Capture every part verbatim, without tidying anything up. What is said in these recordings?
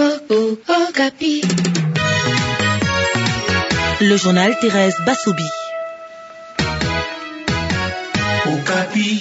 oh, Okapi. Le journal Thérèse Bassoubi. Okapi.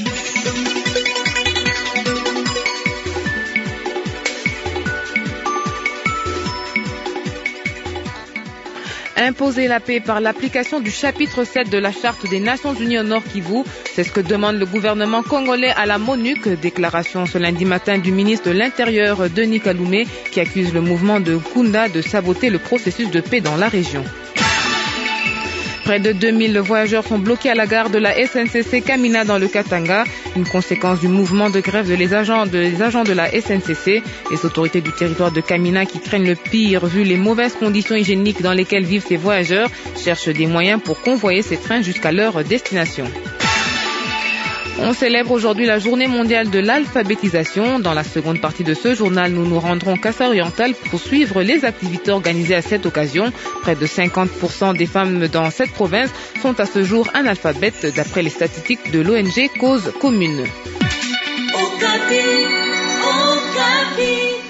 Imposer la paix par l'application du chapitre sept de la Charte des Nations Unies au Nord Kivu, c'est ce que demande le gouvernement congolais à la MONUC. Déclaration ce lundi matin du ministre de l'Intérieur, Denis Kaloumé, qui accuse le mouvement de Kunda de saboter le processus de paix dans la région. Près de deux mille voyageurs sont bloqués à la gare de la S N C C Kamina dans le Katanga, une conséquence du mouvement de grève des agents de, des agents de la S N C C. Les autorités du territoire de Kamina, qui craignent le pire vu les mauvaises conditions hygiéniques dans lesquelles vivent ces voyageurs, cherchent des moyens pour convoyer ces trains jusqu'à leur destination. On célèbre aujourd'hui la journée mondiale de l'alphabétisation. Dans la seconde partie de ce journal, nous nous rendrons au Kassa-Oriental pour suivre les activités organisées à cette occasion. Près de cinquante pour cent des femmes dans cette province sont à ce jour analphabètes, d'après les statistiques de l'O N G Cause Commune. Okapi, Okapi.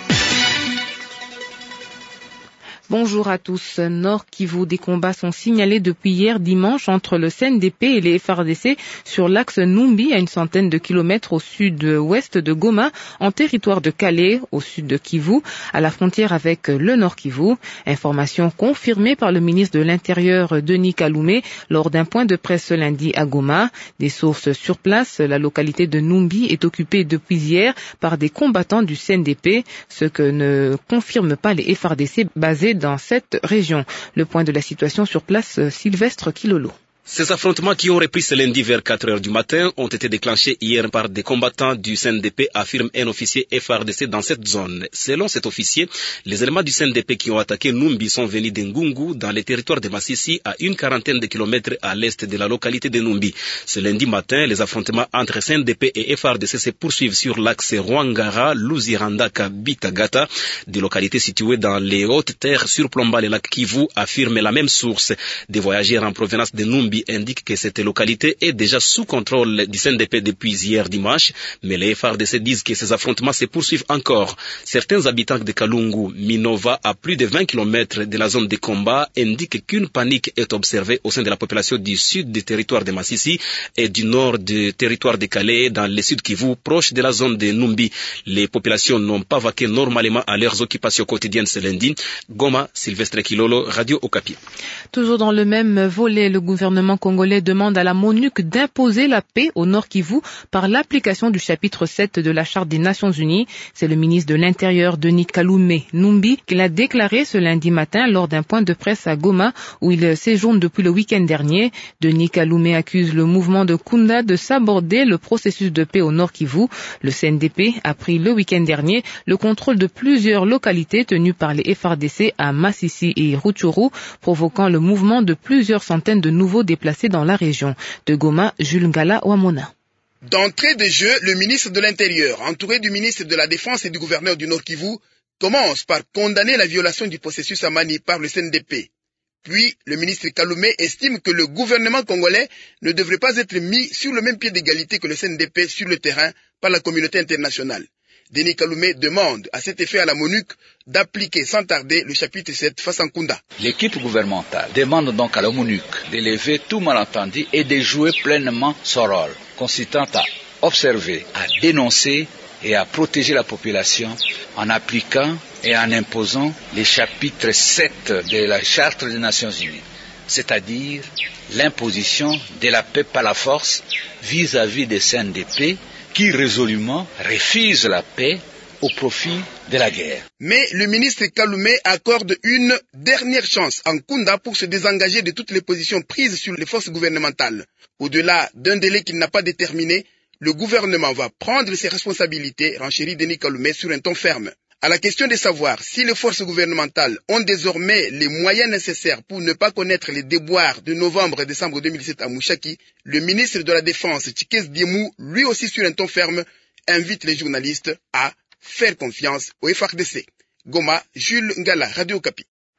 Bonjour à tous. Nord Kivu, des combats sont signalés depuis hier dimanche entre le C N D P et les F R D C sur l'axe Numbi, à une centaine de kilomètres au sud-ouest de Goma, en territoire de Calais, au sud de Kivu, à la frontière avec le Nord Kivu. Information confirmée par le ministre de l'Intérieur, Denis Kaloumé, lors d'un point de presse ce lundi à Goma. Des sources sur place, la localité de Numbi est occupée depuis hier par des combattants du C N D P, ce que ne confirment pas les F R D C basés dans cette région. Le point de la situation sur place, Sylvestre Kilolo. Ces affrontements qui ont repris ce lundi vers quatre heures du matin ont été déclenchés hier par des combattants du C N D P, affirme un officier F R D C dans cette zone. Selon cet officier, les éléments du C N D P qui ont attaqué Numbi sont venus d'Ngungu, dans les territoires de Massissi, à une quarantaine de kilomètres à l'est de la localité de Numbi. Ce lundi matin, les affrontements entre C N D P et F R D C se poursuivent sur l'axe Rwangara, Luzirandaka, Bitagata, des localités situées dans les hautes terres surplombant le lac Kivu, affirme la même source. Des voyageurs en provenance de Numbi indique que cette localité est déjà sous contrôle du C N D P depuis hier dimanche, mais les F R D C disent que ces affrontements se poursuivent encore. Certains habitants de Kalungu, Minova, à plus de vingt kilomètres de la zone de combat, indiquent qu'une panique est observée au sein de la population du sud du territoire de Massissi et du nord du territoire de Calais, dans le sud Kivu, proche de la zone de Numbi. Les populations n'ont pas vaqué normalement à leurs occupations quotidiennes ce lundi. Goma, Sylvestre Kilolo, Radio Okapi. Toujours dans le même volet, le gouvernement congolais demande à la MONUC d'imposer la paix au Nord Kivu par l'application du chapitre sept de la Charte des Nations Unies. C'est le ministre de l'Intérieur, Denis Kaloumé Numbi, qui l'a déclaré ce lundi matin lors d'un point de presse à Goma, où il séjourne depuis le week-end dernier. Denis Kaloumé accuse le mouvement de Kunda de saborder le processus de paix au Nord Kivu. Le C N D P a pris le week-end dernier le contrôle de plusieurs localités tenues par les F R D C à Massissi et Rutshuru, provoquant le mouvement de plusieurs centaines de nouveaux déplacés dans la région. De Goma, Jules Ngala Wamona. D'entrée de jeu, le ministre de l'Intérieur, entouré du ministre de la Défense et du gouverneur du Nord Kivu, commence par condamner la violation du processus à Mani par le C N D P. Puis, le ministre Kaloumé estime que le gouvernement congolais ne devrait pas être mis sur le même pied d'égalité que le C N D P sur le terrain par la communauté internationale. Denis Kaloumé demande à cet effet à la MONUC d'appliquer sans tarder le chapitre sept face à Nkunda. L'équipe gouvernementale demande donc à la MONUC d'élever tout malentendu et de jouer pleinement son rôle, consistant à observer, à dénoncer et à protéger la population en appliquant et en imposant les chapitres sept de la Charte des Nations Unies, c'est-à-dire l'imposition de la paix par la force vis-à-vis des C N D P qui résolument refuse la paix au profit de la guerre. Mais le ministre Kaloumé accorde une dernière chance à Nkunda pour se désengager de toutes les positions prises sur les forces gouvernementales. Au-delà d'un délai qu'il n'a pas déterminé, le gouvernement va prendre ses responsabilités, renchérit Denis Kaloumé sur un ton ferme. À la question de savoir si les forces gouvernementales ont désormais les moyens nécessaires pour ne pas connaître les déboires de novembre et décembre deux mille sept à Mouchaki, le ministre de la Défense, Tchikez Diemou, lui aussi sur un ton ferme, invite les journalistes à faire confiance au F R D C. Goma, Jules Ngala, Radio Okapi.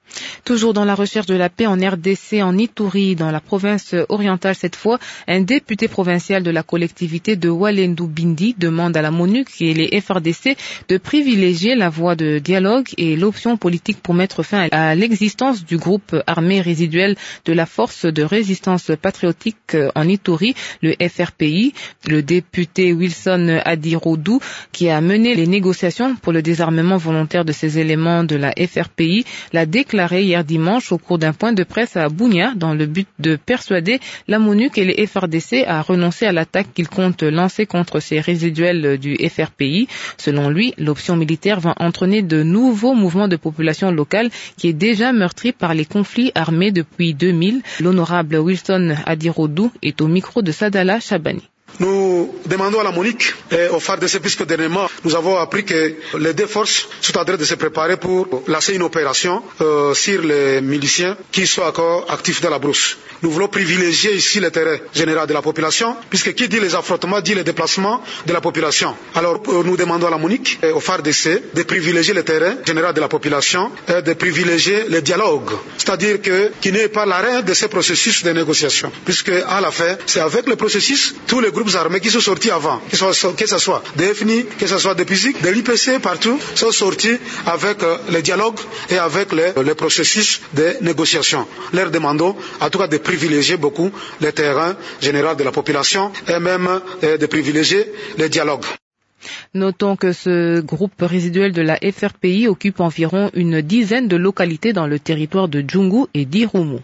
Toujours dans la recherche de la paix en R D C, en Ituri, dans la province orientale cette fois, un député provincial de la collectivité de Walendu-Bindi demande à la MONUC et les F R D C de privilégier la voie de dialogue et l'option politique pour mettre fin à l'existence du groupe armé résiduel de la Force de résistance patriotique en Ituri, le F R P I. Le député Wilson Adirodou, qui a mené les négociations pour le désarmement volontaire de ces éléments de la F R P I, l'a déclaré hier dimanche au cours d'un point de presse à Bunia dans le but de persuader la MONUC et les F R D C à renoncer à l'attaque qu'ils comptent lancer contre ces résiduels du F R P I. Selon lui, l'option militaire va entraîner de nouveaux mouvements de population locale qui est déjà meurtrie par les conflits armés depuis deux mille. L'honorable Wilson Adirodou est au micro de Sadala Chabani. Nous demandons à la MONUC et au F A R D C, puisque dernièrement nous avons appris que les deux forces sont en train de se préparer pour lancer une opération euh, sur les miliciens qui sont encore actifs dans la brousse. Nous voulons privilégier ici le terrain général de la population, puisque qui dit les affrontements dit les déplacements de la population. Alors euh, nous demandons à la MONUC et au F A R D C de privilégier le terrain général de la population et de privilégier le dialogue, c'est-à-dire que qu'il n'y ait pas l'arrêt de ce processus de négociation, puisque à la fin c'est avec le processus tous les groupes armés qui sont sortis avant, que ce soit, que ce soit des F N I, que ce soit des P I S I C, de l'I P C, partout, sont sortis avec euh, le dialogue et avec le, le processus de négociation. Leur demandons, en tout cas, de privilégier beaucoup le terrain général de la population et même euh, de privilégier le dialogue. Notons que ce groupe résiduel de la F R P I occupe environ une dizaine de localités dans le territoire de Djungu et d'Irumu.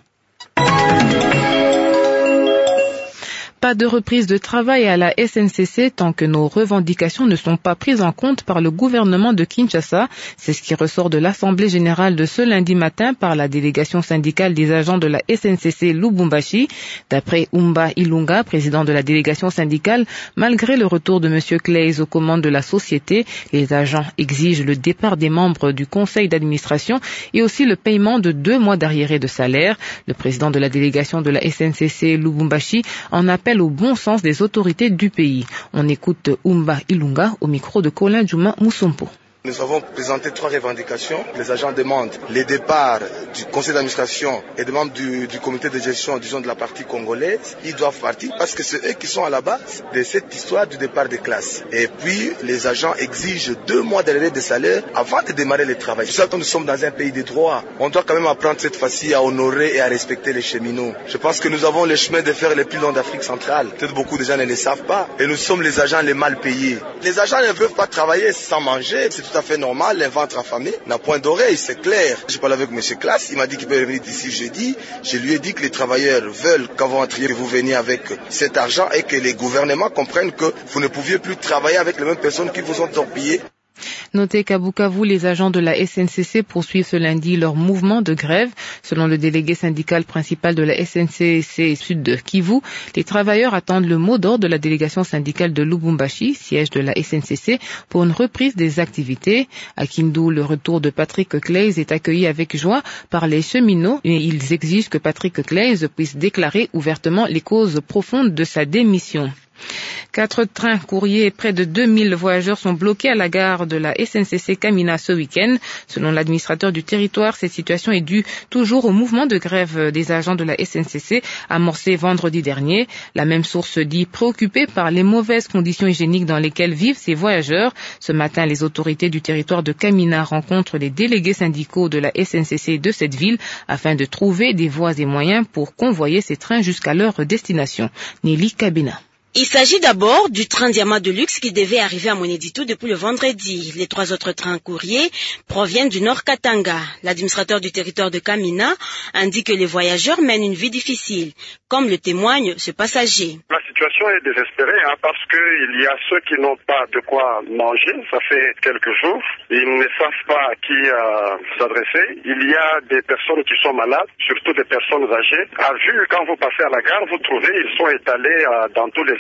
Pas de reprise de travail à la S N C C tant que nos revendications ne sont pas prises en compte par le gouvernement de Kinshasa. C'est ce qui ressort de l'Assemblée générale de ce lundi matin par la délégation syndicale des agents de la S N C C Lubumbashi. D'après Umba Ilunga, président de la délégation syndicale, malgré le retour de M. Claes aux commandes de la société, les agents exigent le départ des membres du conseil d'administration et aussi le paiement de deux mois d'arriérés de salaire. Le président de la délégation de la S N C C Lubumbashi en appelle au bon sens des autorités du pays. On écoute Umba Ilunga au micro de Colin Djouma Moussompo. Nous avons présenté trois revendications. Les agents demandent les départs du conseil d'administration et des membres du, du comité de gestion, disons, de la partie congolaise. Ils doivent partir parce que c'est eux qui sont à la base de cette histoire du départ des classes. Et puis, les agents exigent deux mois d'arrêt de salaire avant de démarrer le travail. Je sais que nous sommes dans un pays de droit. On doit quand même apprendre cette fois-ci à honorer et à respecter les cheminots. Je pense que nous avons le chemin de fer les plus longs d'Afrique centrale. Peut-être beaucoup de gens ne le savent pas. Et nous sommes les agents les mal payés. Les agents ne peuvent pas travailler sans manger. C'est tout à fait normal, un ventre affamé n'a point d'oreille, c'est clair. J'ai parlé avec M. Claes, il m'a dit qu'il peut revenir d'ici jeudi. Je lui ai dit que les travailleurs veulent qu'avant d'entrer, que vous veniez avec cet argent et que les gouvernements comprennent que vous ne pouviez plus travailler avec les mêmes personnes qui vous ont torpillé. Notez qu'à Bukavu, les agents de la S N C C poursuivent ce lundi leur mouvement de grève. Selon le délégué syndical principal de la S N C C Sud de Kivu, les travailleurs attendent le mot d'ordre de la délégation syndicale de Lubumbashi, siège de la S N C C, pour une reprise des activités. À Kindu, le retour de Patrick Claes est accueilli avec joie par les cheminots et ils exigent que Patrick Claes puisse déclarer ouvertement les causes profondes de sa démission. Quatre trains courriers et près de deux mille voyageurs sont bloqués à la gare de la S N C C Kamina ce week-end. Selon l'administrateur du territoire, cette situation est due toujours au mouvement de grève des agents de la S N C C amorcé vendredi dernier. La même source dit préoccupée par les mauvaises conditions hygiéniques dans lesquelles vivent ces voyageurs. Ce matin, les autorités du territoire de Kamina rencontrent les délégués syndicaux de la S N C C de cette ville afin de trouver des voies et moyens pour convoyer ces trains jusqu'à leur destination. Nelly Kabina. Il s'agit d'abord du train Diamant de luxe qui devait arriver à Mweneditu depuis le vendredi. Les trois autres trains courriers proviennent du Nord Katanga. L'administrateur du territoire de Kamina indique que les voyageurs mènent une vie difficile, comme le témoigne ce passager. La situation est désespérée hein, parce qu'il y a ceux qui n'ont pas de quoi manger. Ça fait quelques jours. Ils ne savent pas à qui euh, s'adresser. Il y a des personnes qui sont malades, surtout des personnes âgées. À vue, quand vous passez à la gare, vous trouvez ils sont étalés euh, dans tous les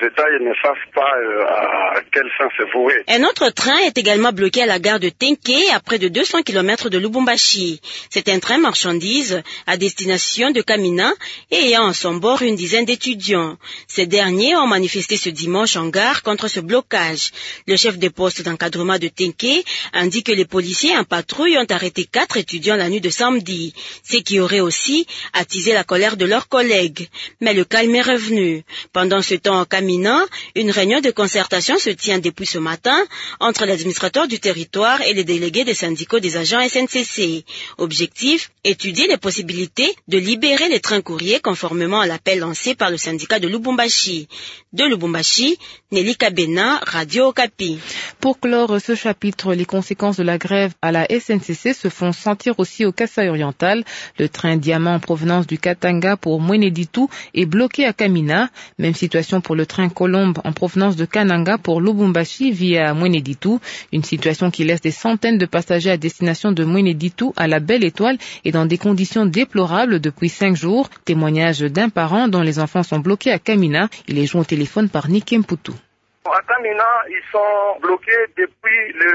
détails ne savent pas euh, à quel sens c'est voué. Un autre train est également bloqué à la gare de Tenke, à près de deux cents kilomètres de Lubumbashi. C'est un train marchandises à destination de Kamina et ayant à son bord une dizaine d'étudiants. Ces derniers ont manifesté ce dimanche en gare contre ce blocage. Le chef des postes d'encadrement de Tenke indique que les policiers en patrouille ont arrêté quatre étudiants la nuit de samedi, ce qui aurait aussi attisé la colère de leurs collègues. Mais le calme est revenu. Pendant ce temps, à Kamina, une réunion de concertation se tient depuis ce matin entre l'administrateur du territoire et les délégués des syndicats des agents S N C C. Objectif, étudier les possibilités de libérer les trains courriers conformément à l'appel lancé par le syndicat de Lubumbashi. De Lubumbashi, Nelly Kabena, Radio Okapi. Pour clore ce chapitre, les conséquences de la grève à la S N C C se font sentir aussi au Kasaï oriental. Le train Diamant en provenance du Katanga pour Mweneditu est bloqué à Kamina. Même situation pour le train Colombe en provenance de Kananga pour Lubumbashi via Mweneditu. Une situation qui laisse des centaines de passagers à destination de Mweneditu à la Belle Étoile et dans des conditions déplorables depuis cinq jours. Témoignage d'un parent dont les enfants sont bloqués à Kamina. Il est joint au téléphone par Nick Mputu. À Kamina, ils sont bloqués depuis le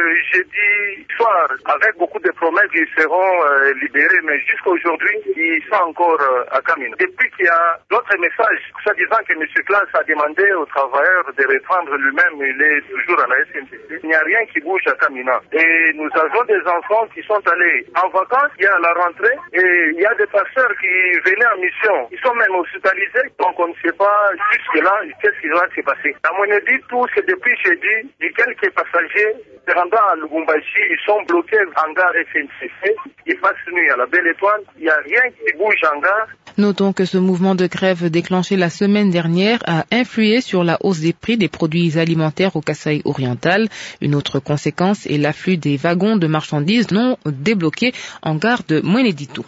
jeudi soir, avec beaucoup de promesses qu'ils seront euh, libérés, mais jusqu'à aujourd'hui, ils sont encore euh, à Kamina. Depuis qu'il y a d'autres messages, soi-disant que M. Classe a demandé aux travailleurs de reprendre lui-même, il est toujours à la S N C C. Il n'y a rien qui bouge à Kamina. Et nous avons des enfants qui sont allés en vacances, il y a la rentrée, et il y a des pasteurs qui venaient en mission. Ils sont même hospitalisés, donc on ne sait pas jusque-là qu'est-ce qui va se passer. À Mweneditu, c'est depuis jeudi, et quelques passagers se rendant à Lubumbashi, ils sont bloqués en gare S N C C. Ils passent nuit à la Belle Étoile. Il n'y a rien qui bouge en gare. Notons que ce mouvement de grève déclenché la semaine dernière a influé sur la hausse des prix des produits alimentaires au Kasaï oriental. Une autre conséquence est l'afflux des wagons de marchandises non débloqués en gare de Mweneditu.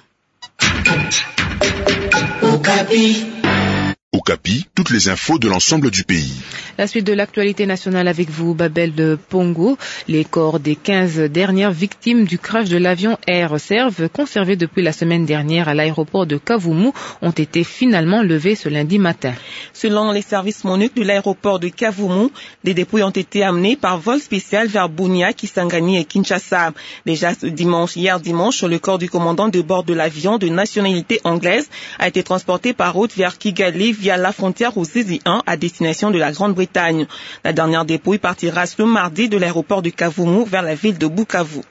Okapi. Okapi, toutes les infos de l'ensemble du pays. La suite de l'actualité nationale avec vous, Babel de Pongo. Les corps des quinze dernières victimes du crash de l'avion Air Serv, conservés depuis la semaine dernière à l'aéroport de Kavumu, ont été finalement levés ce lundi matin. Selon les services MONUC de l'aéroport de Kavumu, des dépouilles ont été amenées par vol spécial vers Bunia, Kisangani et Kinshasa. Déjà ce dimanche, hier dimanche, le corps du commandant de bord de l'avion de nationalité anglaise a été transporté par route vers Kigali via la frontière au C Z un à destination de la Grande-Bretagne. La dernière dépouille partira ce mardi de l'aéroport de Kavumu vers la ville de Bukavu.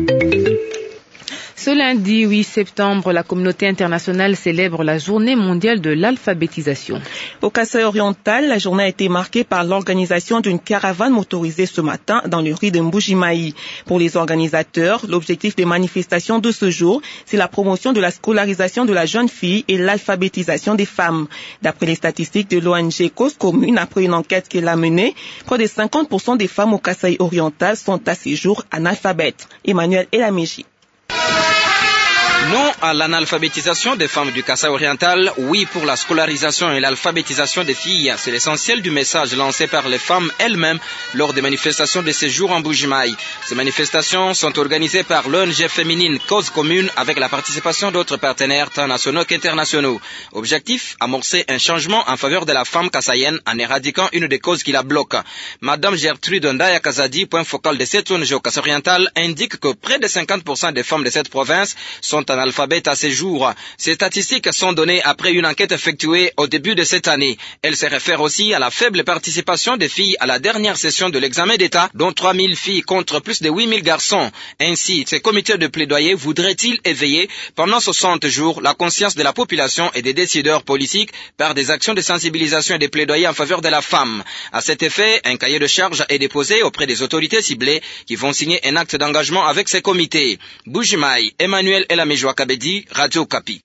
Ce lundi huit septembre, la communauté internationale célèbre la journée mondiale de l'alphabétisation. Au Kasaï oriental, la journée a été marquée par l'organisation d'une caravane motorisée ce matin dans le riz de Mbujimaï. Pour les organisateurs, l'objectif des manifestations de ce jour, c'est la promotion de la scolarisation de la jeune fille et l'alphabétisation des femmes. D'après les statistiques de l'O N G Cause Commune, après une enquête qu'elle a menée, près de cinquante pour cent des femmes au Kasaï oriental sont à ce jour analphabètes. Emmanuel Elameji. Non à l'analphabétisation des femmes du Kasaï oriental, oui pour la scolarisation et l'alphabétisation des filles. C'est l'essentiel du message lancé par les femmes elles-mêmes lors des manifestations de ces jours en Mbujimaï. Ces manifestations sont organisées par l'O N G féminine Cause Commune avec la participation d'autres partenaires tant nationaux qu'internationaux. Objectif, amorcer un changement en faveur de la femme kassaïenne en éradiquant une des causes qui la bloquent. Madame Gertrude Ndaya Kazadi, point focal de cette O N G au Kasaï oriental, indique que près de cinquante pour cent des femmes de cette province sont analphabètes à ce jour. Ces statistiques sont données après une enquête effectuée au début de cette année. Elle se réfère aussi à la faible participation des filles à la dernière session de l'examen d'État, dont trois mille filles contre plus de huit mille garçons. Ainsi, ces comités de plaidoyer voudraient-ils éveiller pendant soixante jours la conscience de la population et des décideurs politiques par des actions de sensibilisation et de plaidoyer en faveur de la femme. À cet effet, un cahier de charge est déposé auprès des autorités ciblées qui vont signer un acte d'engagement avec ces comités. Mbujimaï, Emmanuel Elameji Kabedi, Radio Okapi.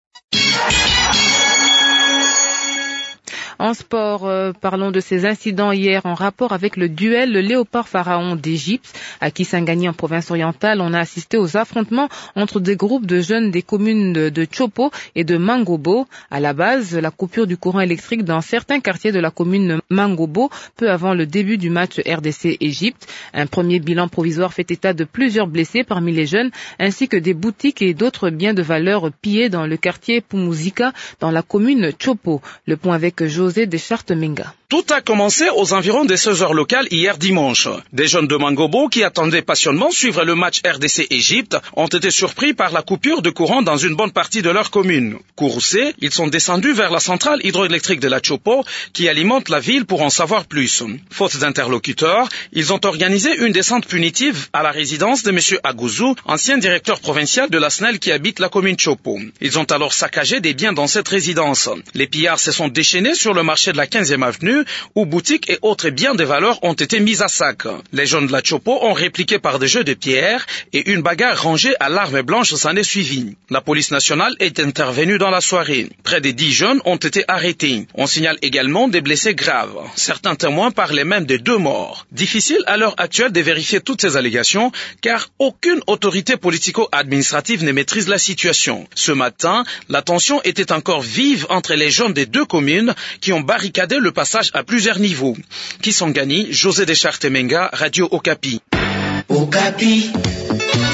En sport, euh, parlons de ces incidents hier en rapport avec le duel le Léopard Pharaon d'Égypte. À Kisangani, en province orientale, on a assisté aux affrontements entre des groupes de jeunes des communes de, de Chopo et de Mangobo. À la base, la coupure du courant électrique dans certains quartiers de la commune Mangobo, peu avant le début du match R D C-Égypte. Un premier bilan provisoire fait état de plusieurs blessés parmi les jeunes, ainsi que des boutiques et d'autres biens de valeur pillés dans le quartier Pumuzika, dans la commune Chopo. Le point avec José de Chartemenga. Tout a commencé aux environs des seize heures locales hier dimanche. Des jeunes de Mangobo qui attendaient passionnément suivre le match R D C-Égypte ont été surpris par la coupure de courant dans une bonne partie de leur commune. Courroucés, ils sont descendus vers la centrale hydroélectrique de la Chopo qui alimente la ville pour en savoir plus. Faute d'interlocuteurs, ils ont organisé une descente punitive à la résidence de M. Agouzou, ancien directeur provincial de la S N E L qui habite la commune Chopo. Ils ont alors saccagé des biens dans cette résidence. Les pillards se sont déchaînés sur le marché de la quinzième avenue où boutiques et autres biens de valeur ont été mis à sac. Les jeunes de la Chopo ont répliqué par des jeux de pierre et une bagarre rangée à l'arme blanche s'en est suivie. La police nationale est intervenue dans la soirée. Près de dix jeunes ont été arrêtés. On signale également des blessés graves. Certains témoins parlaient même de deux morts. Difficile à l'heure actuelle de vérifier toutes ces allégations car aucune autorité politico-administrative ne maîtrise la situation. Ce matin, la tension était encore vive entre les jeunes des deux communes qui ont barricadé le passage à plusieurs niveaux. Kisangani, José Deschartes Menga, Radio Okapi. Okapi.